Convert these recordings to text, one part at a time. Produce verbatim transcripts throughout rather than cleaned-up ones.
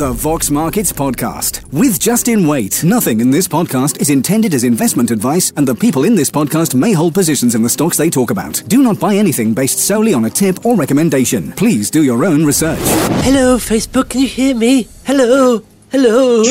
The Vox Markets Podcast with Justin Waite. Nothing in this podcast is intended as investment advice, and the people in this podcast may hold positions in the stocks they talk about. Do not buy anything based solely on a tip or recommendation. Please do your own research. Hello, Facebook. Can you hear me? Hello. Hello.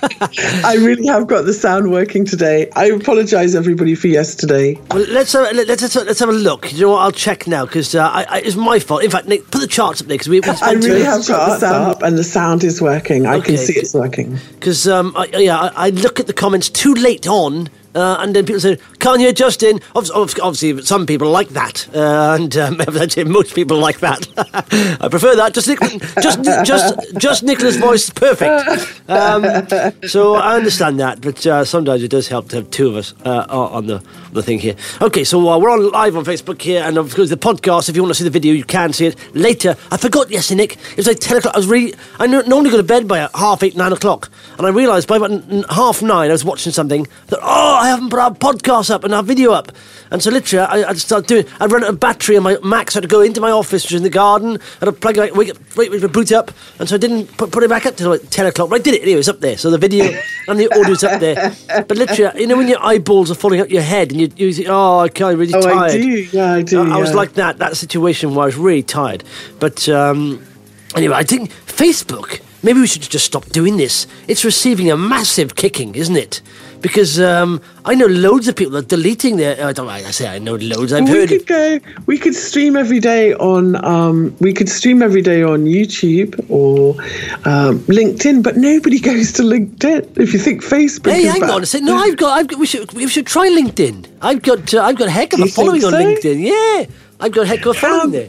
I really have got the sound working today. I apologise, everybody, for yesterday. Well, let's have, let's let's, let's have a look. You know what? I'll check now because uh, I, I, it's my fault. In fact, Nick, put the charts up there because we. we I really have got the sound up, and the sound is working. I okay, can see it's working. Because um, I, yeah, I, I look at the comments too late on. Uh, and then people say, can't you, Justin? Obviously, obviously some people like that. Uh, and um, most people like that. I prefer that. Just, just, just, just Nicola's voice is perfect. Um, so I understand that. But uh, sometimes it does help to have two of us uh, on the, the thing here. Okay, so uh, we're on live on Facebook here. And of course, the podcast, if you want to see the video, you can see it later. I forgot yesterday, Nick. It was like ten o'clock. I was really, I normally go to bed by half eight, nine o'clock. And I realised by about half nine, I was watching something that, oh, I haven't put our podcast up and our video up. And so literally, I, I started doing, I'd run out of battery on my Mac, so I had to go into my office, which was in the garden, and I'd plug it, wake up, wait, wait, boot up, and so I didn't put, put it back up till like ten o'clock, but I did it anyway, it was up there, so the video and the audio's up there. But literally, you know when your eyeballs are falling out your head, and you, you think, oh, I can't, I'm really oh, tired. I do, yeah, I do, I, yeah. I was like that, that situation where I was really tired. But um, anyway, I think Facebook, maybe we should just stop doing this. It's receiving a massive kicking, isn't it? Because um, I know loads of people that are deleting their. I don't. I say I know loads. I've well, heard. We could go. We could stream every day on. Um, we could stream every day on YouTube or um, LinkedIn, but nobody goes to LinkedIn. If you think Facebook. Hey, is hang bad. on a second. No, I've got. I've got. We should. We should try LinkedIn. I've got. Uh, I've got a heck of a You following think on so? LinkedIn. Yeah, I've got a heck of a following Um, there.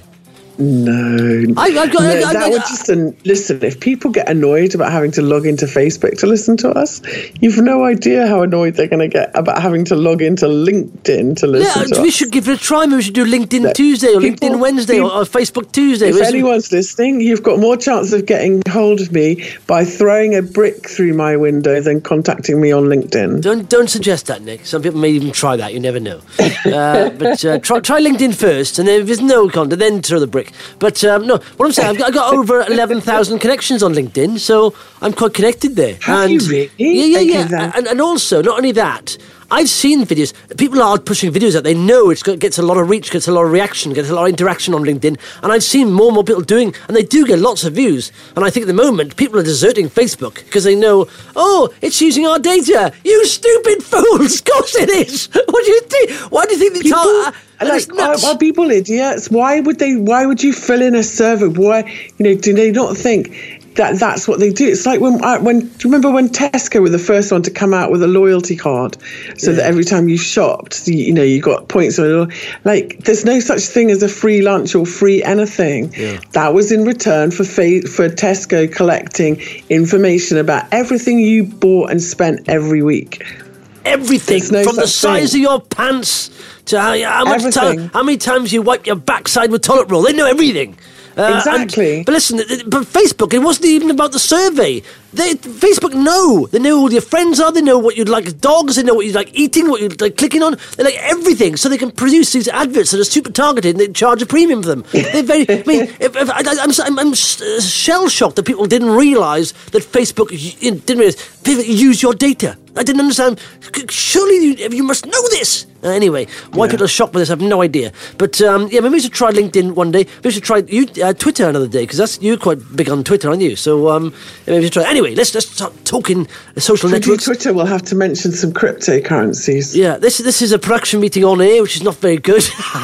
No, I, I've got. no I, I, that I, would just an, listen. If people get annoyed about having to log into Facebook to listen to us, you've no idea how annoyed they're going to get about having to log into LinkedIn to listen yeah, to we us. should give it a try. Maybe we should do LinkedIn No, Tuesday or people- LinkedIn Wednesday people- or, or Facebook Tuesday. If Where's- anyone's listening, you've got more chance of getting hold of me by throwing a brick through my window than contacting me on LinkedIn. Don't don't suggest that, Nick. Some people may even try that. You never know. Uh, but uh, try try LinkedIn first, and then if there's no content, then throw the brick. But um, no, what I'm saying, I've got, I've got over eleven thousand connections on LinkedIn, so I'm quite connected there. Have and, you really? Yeah, yeah, Okay, yeah. then. And, and also, not only that, I've seen videos. People are pushing videos out. They know it gets a lot of reach, gets a lot of reaction, gets a lot of interaction on LinkedIn. And I've seen more and more people doing, and they do get lots of views. And I think at the moment, people are deserting Facebook because they know, oh, it's using our data. You stupid fools! Of course it is. What do you think? Why do you think the People, tar- uh, like, are, are people idiots? Why would they? Why would you fill in a survey? Why, you know, do they not think that that's what they do? It's like when, I, when do you remember when Tesco were the first one to come out with a loyalty card, so Yeah. that every time you shopped, you, you know, you got points. On it. Like, there's no such thing as a free lunch or free anything. Yeah. That was in return for fa- for Tesco collecting information about everything you bought and spent every week. Everything, There's no from the such size thing. of your pants to how, how much Everything. time, how many times you wipe your backside with toilet roll. They know everything. Uh, and- Exactly. but listen, th- th- but Facebook, it wasn't even about the survey. They, Facebook know. They know who your friends are. They know what you'd like as dogs. They know what you like eating, what you like clicking on. They like everything, so they can produce these adverts that are super targeted and they charge a premium for them. They're very. I mean, if, if, I, I'm, I'm, I'm shell shocked that people didn't realise that Facebook y- didn't realise people use your data. I didn't understand. Surely you, you must know this. Uh, anyway, why Yeah. people are shocked by this, I have no idea. But um, yeah, maybe we should try LinkedIn one day. Maybe we should try you, uh, Twitter another day, because that's you're quite big on Twitter, aren't you? So um, maybe we should try. Anyway, let's let's start talking social If we do networks. Twitter, we'll have to mention some cryptocurrencies. Yeah, this this is a production meeting on air, which is not very good.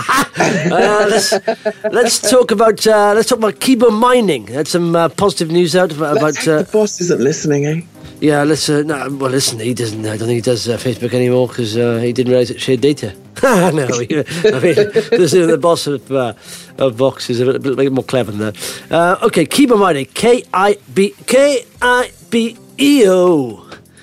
uh, let's let's talk about uh, let's talk about Kibo mining. Had some uh, positive news out about. Let's about hope uh, the boss isn't listening, eh? Yeah, let's. Uh, no, well, listen, he doesn't. I don't think he does uh, Facebook anymore because uh, he didn't realise it shared data. no, he, I mean, this is the boss of uh, of Vox is a bit, bit more clever than that. Uh, okay, Kibo mining, K I B K I B E O.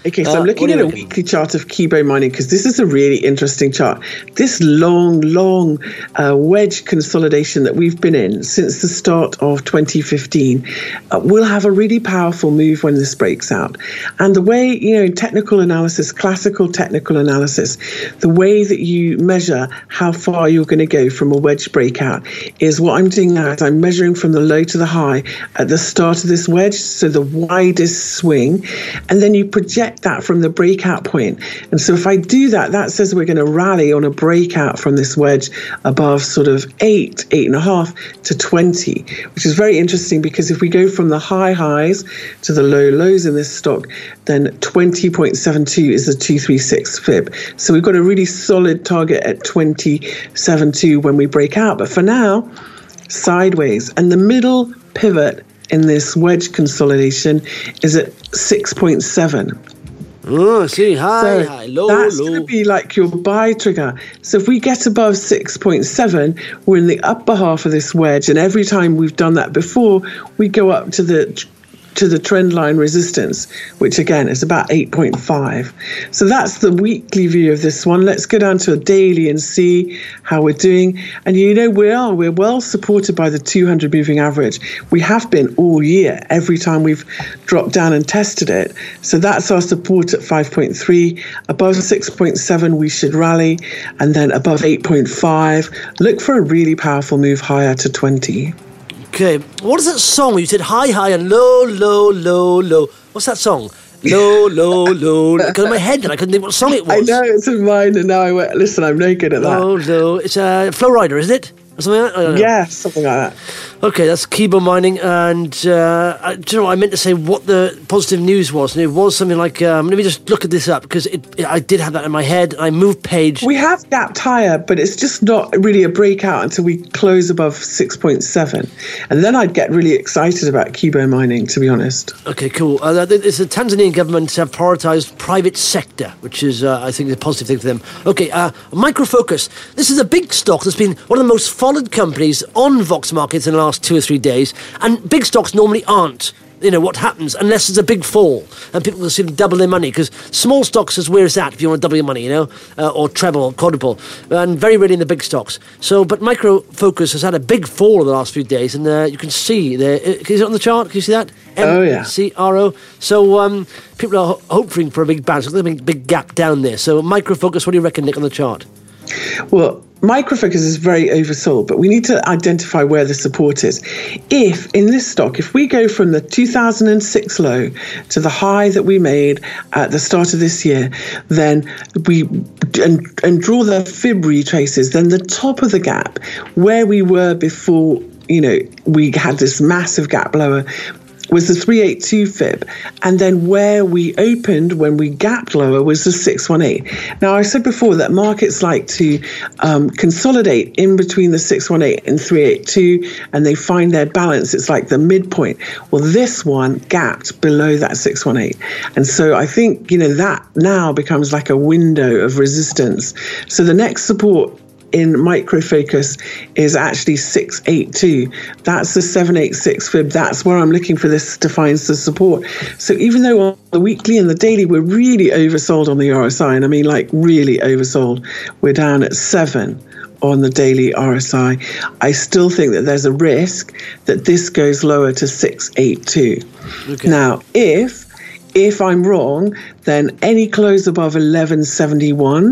Okay, so Uh, I'm looking what do at you a reckon? weekly chart of Kibo Mining because this is a really interesting chart. This long, long uh, wedge consolidation that we've been in since the start of twenty fifteen uh, will have a really powerful move when this breaks out. And the way, you know, in technical analysis, classical technical analysis, the way that you measure how far you're going to go from a wedge breakout is what I'm doing now is I'm measuring from the low to the high at the start of this wedge, so the widest swing, and then you project that from the breakout point. And so if I do that, that says we're going to rally on a breakout from this wedge above sort of eight, eight and a half to twenty, which is very interesting because if we go from the high highs to the low lows in this stock, then twenty point seven two is the two thirty-six fib. So we've got a really solid target at twenty seventy-two when we break out. But for now, sideways. And the middle pivot in this wedge consolidation is at six point seven. Oh, I see. High, So high, low, that's low. going to be like your buy trigger. So if we get above six point seven, we're in the upper half of this wedge. And every time we've done that before, we go up to the to the trend line resistance, which again is about eight point five. So that's the weekly view of this one. Let's go down to a daily and see how we're doing. And you know, we are, we're well supported by the two hundred moving average. We have been all year, every time we've dropped down and tested it. So that's our support at five point three. Above six point seven, we should rally. And then above eight point five, look for a really powerful move higher to twenty. Okay, what is that song where you said high, high and low, low, low, low? What's that song? Low, low, low. It got in my head and I couldn't think what song it was. I know, it's in mine, and now I went, listen, I'm no good at that. Low, low. It's a uh, Flow Rider, isn't it? Or something like that? I don't know. Yeah, something like that. Okay, that's Kibo Mining, and uh, I, do you know what, I meant to say what the positive news was, and it was something like, um, let me just look at this up, because it, it, I did have that in my head, I moved page. We have gapped higher, but it's just not really a breakout until we close above six point seven. And then I'd get really excited about Kibo Mining, to be honest. Okay, cool. Uh, it's the Tanzanian government have prioritised private sector, which is, uh, I think, a positive thing for them. Okay, uh, Micro Focus. This is a big stock that's been one of the most followed companies on Vox Markets in the last two or three days, and big stocks normally aren't. You know what happens unless there's a big fall and people will see them double their money, because small stocks is where it's at if you want to double your money, you know, uh, or treble or quadruple, and very rarely in the big stocks. So, but Micro Focus has had a big fall in the last few days, and uh, you can see there. Is it on the chart? Can you see that? Oh, yeah. M C R O. So um, people are ho- hoping for a big bounce. There's a big, big gap down there. So Micro Focus, what do you reckon, Nick, on the chart? Well, Micro Focus is very oversold, but we need to identify where the support is. If, in this stock, if we go from the two thousand six low to the high that we made at the start of this year, then we, and, and draw the fib retraces, then the top of the gap, where we were before, you know, we had this massive gap lower, was the three eighty-two fib, and then where we opened when we gapped lower was the six eighteen. Now, I said before that markets like to um, consolidate in between the six eighteen and three eighty-two, and they find their balance. It's like the midpoint. Well, this one gapped below that six eighteen, and so I think, you know, that now becomes like a window of resistance. So the next support in Micro Focus is actually six eighty-two. That's the seven eighty-six fib. That's where I'm looking for this to find the support. So even though on the weekly and the daily we're really oversold on the R S I, and I mean like really oversold, we're down at seven on the daily R S I, I still think that there's a risk that this goes lower to six eighty-two. Okay. Now, if if I'm wrong, then any close above eleven seventy-one,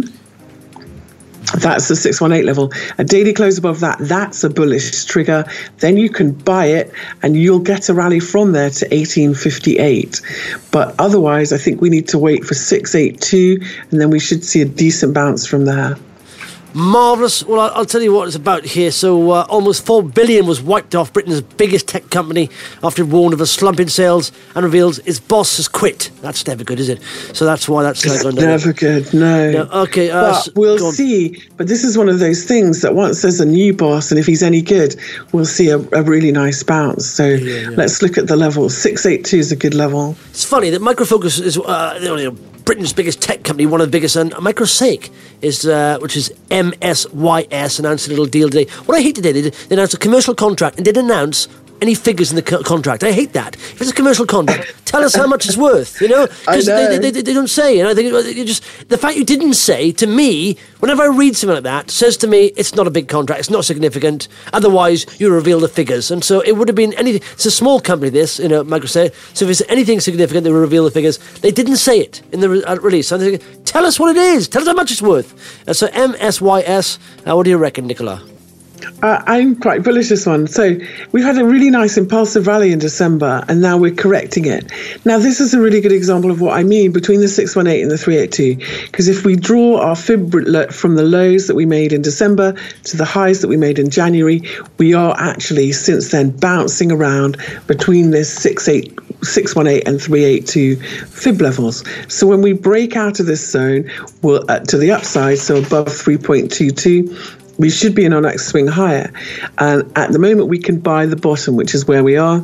that's the six eighteen level. A daily close above that, that's a bullish trigger. Then you can buy it and you'll get a rally from there to eighteen fifty-eight. But otherwise, I think we need to wait for six eighty-two, and then we should see a decent bounce from there. Marvellous. Well, I'll, I'll tell you what it's about here. So uh, almost four billion was wiped off Britain's biggest tech company after it warned of a slump in sales and reveals its boss has quit. That's never good, is it? So that's why that's it's uh, never good, no. no okay, uh, but we'll see. But this is one of those things that once there's a new boss, and if he's any good, we'll see a, a really nice bounce. So yeah, yeah. Let's look at the level. six eighty-two is a good level. It's funny that Micro Focus is uh, you know, Britain's biggest tech company, one of the biggest, and Microsake is, uh, which is M S Y S, announced a little deal today. What I hate today, they, they announced a commercial contract and did announce any figures in the co- contract. I hate that. If it's a commercial contract, tell us how much it's worth, you know? Because they, they, they, they don't say. And I think you just the fact you didn't say, to me, whenever I read something like that, says to me, it's not a big contract, it's not significant, otherwise you reveal the figures. And so it would have been anything. It's a small company, this, you know, Microsoft. So if it's anything significant, they will reveal the figures. They didn't say it in the re- uh, release. So I'm thinking, tell us what it is. Tell us how much it's worth. Uh, so M S Y S, uh, what do you reckon, Nicola? Uh, I'm quite bullish this one. So we've had a really nice impulsive rally in December, and now we're correcting it. Now, this is a really good example of what I mean between the six one eight and the three eighty-two, because if we draw our fib from the lows that we made in December to the highs that we made in January, we are actually since then bouncing around between this six one eight and three eighty-two fib levels. So when we break out of this zone, we'll uh, to the upside, so above three point two two, we should be in our next swing higher. And at the moment, we can buy the bottom, which is where we are.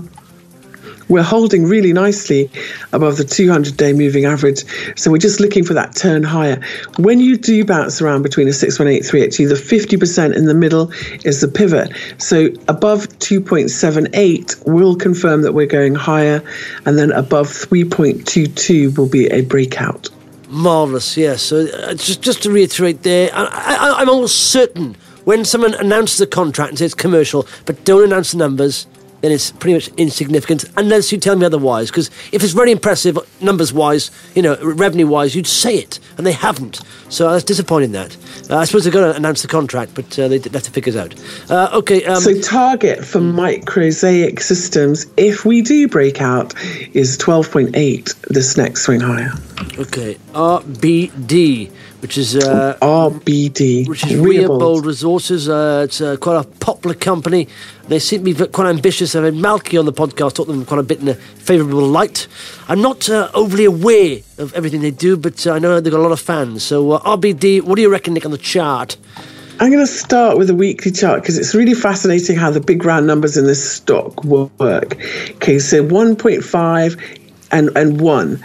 We're holding really nicely above the two hundred day moving average. So we're just looking for that turn higher. When you do bounce around between a six one eight, three eighty-two, the fifty percent in the middle is the pivot. So above two point seven eight will confirm that we're going higher. And then above three point two two will be a breakout. Marvellous, yes. So uh, just just to reiterate there, I, I, I'm almost certain when someone announces a contract and says commercial, but don't announce the numbers, then it's pretty much insignificant, unless you tell me otherwise. Because if it's very impressive numbers-wise, you know, revenue-wise, you'd say it, and they haven't. So I was disappointed in that. Uh, I suppose they're going to announce the contract, but uh, they left the figures out. Uh, okay. Um, so target for Microsaic Systems, if we do break out, is twelve point eight this next swing higher. Okay. R B D, which is uh, R B D, which is Rearbold Resources. Uh, it's uh, quite a popular company. They seem to be quite ambitious. I've had Malky on the podcast, talked them quite a bit in a favourable light. I'm not uh, overly aware of everything they do, but uh, I know they've got a lot of fans. So uh, R B D, what do you reckon, Nick, on the chart? I'm going to start with a weekly chart because it's really fascinating how the big round numbers in this stock work. Okay, so one point five and, and one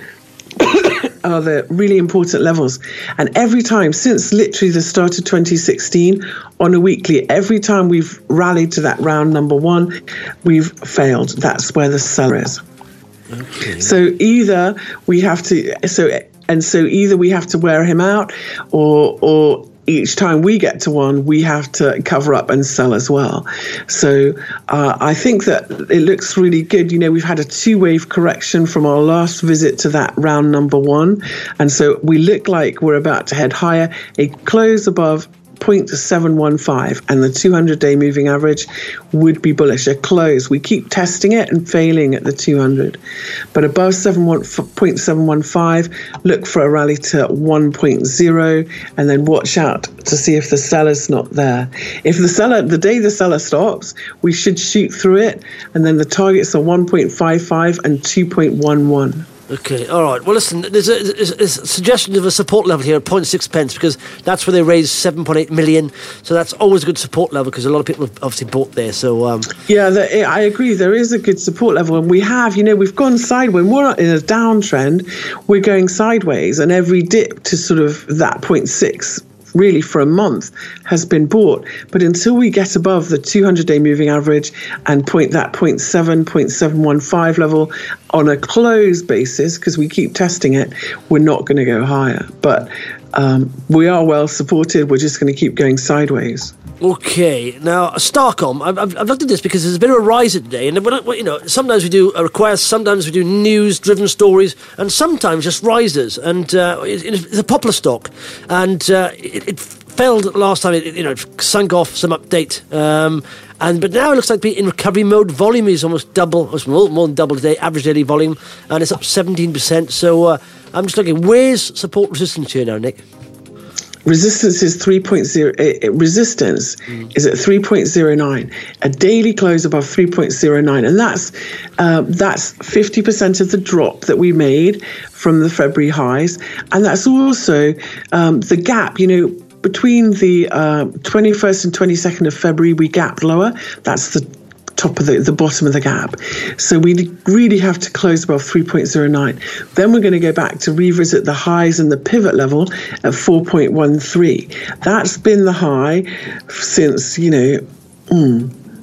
are the really important levels. And every time, since literally the start of twenty sixteen, on a weekly, every time we've rallied to that round number one, we've failed. That's where the seller is. Okay. So either we have to, so and so either we have to wear him out, or or each time we get to one, we have to cover up and sell as well. So uh, I think that it looks really good. You know, we've had a two-wave correction from our last visit to that round number one. And so we look like we're about to head higher. A close above zero point seven one five and the two hundred day moving average would be bullish. A close. We keep testing it and failing at the two hundred. But above zero point seven one five, look for a rally to one point zero and then watch out to see if the seller's not there. If the seller, the day the seller stops, we should shoot through it, and then the targets are one point five five and two point one one. Okay, all right. Well, listen, there's a, there's a suggestion of a support level here at zero point six pence, because that's where they raised seven point eight million. So that's always a good support level because a lot of people have obviously bought there. So um, yeah, the, I agree. There is a good support level, and we have, you know, we've gone sideways. When we're in a downtrend, we're going sideways, and every dip to sort of that zero point six really for a month has been bought. But until we get above the two hundred day moving average and point that zero point seven, zero point seven one five level on a close basis, because we keep testing it, we're not going to go higher. But um, we are well supported. We're just going to keep going sideways. Okay, now Starcom, I've, I've, I've looked at this because there's a bit of a riser today, and when I, you know, sometimes we do a request, sometimes we do news-driven stories, and sometimes just risers. And uh, it, it's a popular stock, and uh, it, it failed last time. It, you know, it sunk off some update, um, and but now it looks like being in recovery mode. Volume is almost double, almost more, more than double today. Average daily volume, and it's up seventeen percent. So uh, I'm just looking. Where's support resistance here now, Nick? Resistance is three point zero. Uh, resistance mm. is at three point zero nine. A daily close above three point zero nine, and that's uh, that's fifty percent of the drop that we made from the February highs, and that's also um, the gap. You know, between the uh, twenty-first and twenty-second of February, we gapped lower. That's the top of the, the bottom of the gap. So we really have to close above three point zero nine. Then we're going to go back to revisit the highs and the pivot level at four point one three. That's been the high since, you know, mm,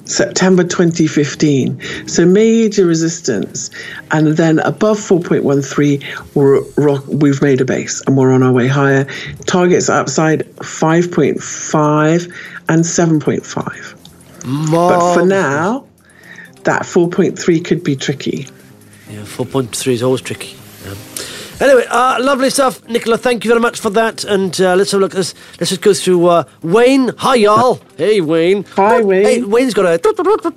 September twenty fifteen. So major resistance. And then above four point one three, we're, we've made a base and we're on our way higher. Targets outside five point five and seven point five. Mom. But for now, that four point three could be tricky. Yeah, four point three is always tricky. Yeah. Anyway, uh, lovely stuff, Nicola. Thank you very much for that. And uh, let's have a look. Let's, let's just go through uh, Wayne. Hi, y'all. Hey, Wayne. Hi, Wayne. Hey, Wayne's got a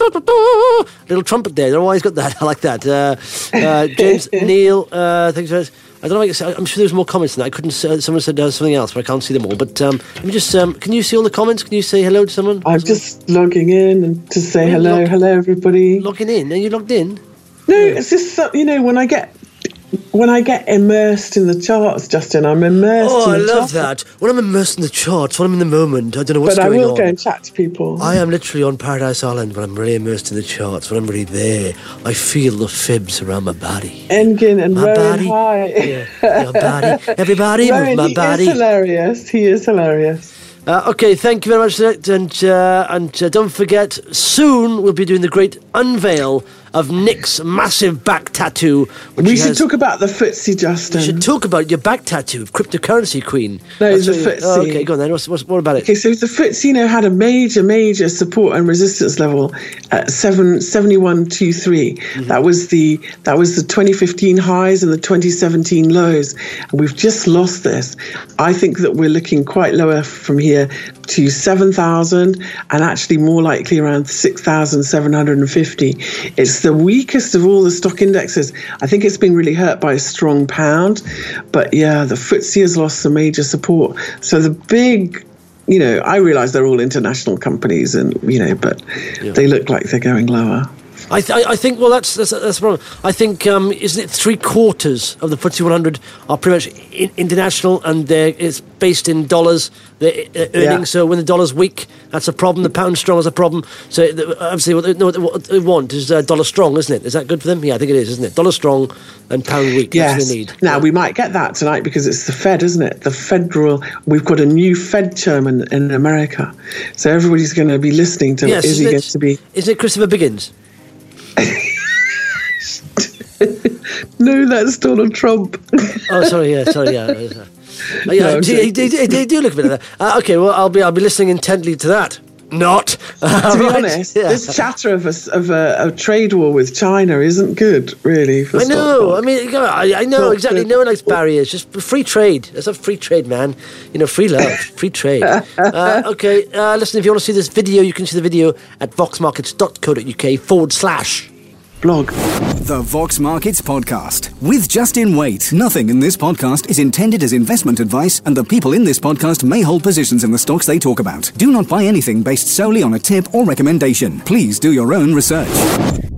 little trumpet there. I don't know why he's got that. I like that. Uh, uh, James Neal. Uh, thanks very much. I don't know. If I, I'm sure there's more comments than that. I couldn't. Uh, someone said uh, something else, but I can't see them all. But um, let me just. Um, can you see all the comments? Can you say hello to someone? I'm just logging in and to say hello, log- hello, everybody. Logging in? Are you logged in? No, it's just so, you know when I get. When I get immersed in the charts, Justin, I'm immersed oh, in the charts. Oh, I love charts. that. When I'm immersed in the charts, when I'm in the moment, I don't know what's but going on. But I will go and chat to people. I am literally on Paradise Island when I'm really immersed in the charts, when I'm really there. I feel the fibs around my body. Engin and my Rowan, body. hi. Yeah, your body. Everybody Rowan, move my he body. He is hilarious. He is hilarious. Uh, okay, thank you very much, and uh, and uh, don't forget, soon we'll be doing the great unveil of Nick's massive back tattoo. Which we he should has. talk about the footsie, Justin. We should talk about your back tattoo, cryptocurrency queen. No, That's the what you- footsie. Oh, okay, go on then. What's, what's, what about it? Okay, so the footsie, you know, had a major, major support and resistance level at seven seventy-one twenty-three. Mm-hmm. That was the that was the twenty fifteen highs and the twenty seventeen lows, and we've just lost this. I think that we're looking quite lower from here to seven thousand, and actually more likely around six thousand seven hundred fifty. It's the weakest of all the stock indexes. I think it's been really hurt by a strong pound, but yeah, the footsie has lost some major support. So the big, you know, I realise they're all international companies, and you know, but yeah. They look like they're going lower. I, th- I think, well, that's that's, that's the problem. I think, um, isn't it three quarters of the F T S E one hundred are pretty much in- international, and they're, it's based in dollars, they're uh, earning, yeah. So when the dollar's weak, that's a problem. The pound strong is a problem. So obviously what they, no, what they want is uh, dollar strong, isn't it? Is that good for them? Yeah, I think it is, isn't it? Dollar strong and pound weak, yes. That's what they need. Now, yeah. we might get that tonight because it's the Fed, isn't it? The federal, we've got a new Fed chairman in America. So everybody's going to be listening to, yes, is he going to be... Isn't it Christopher Biggins? No, that's Donald Trump. Oh, sorry, yeah, sorry, yeah. Uh, yeah, No, do, do, do, do, do look a bit of that. Uh, okay, well, I'll be I'll be listening intently to that. Not. Uh, to be right, honest, yeah. this chatter of a, of a, a trade war with China isn't good, really. For I know. stock I mean, I, I know Not exactly. good. No one likes barriers. Just free trade. Let's have free trade, man. You know, free love, free trade. Uh, okay, uh, listen. If you want to see this video, you can see the video at voxmarkets.co.uk forward slash. blog. The Vox Markets Podcast with Justin Waite. Nothing in this podcast is intended as investment advice, and the people in this podcast may hold positions in the stocks they talk about. Do not buy anything based solely on a tip or recommendation. Please do your own research.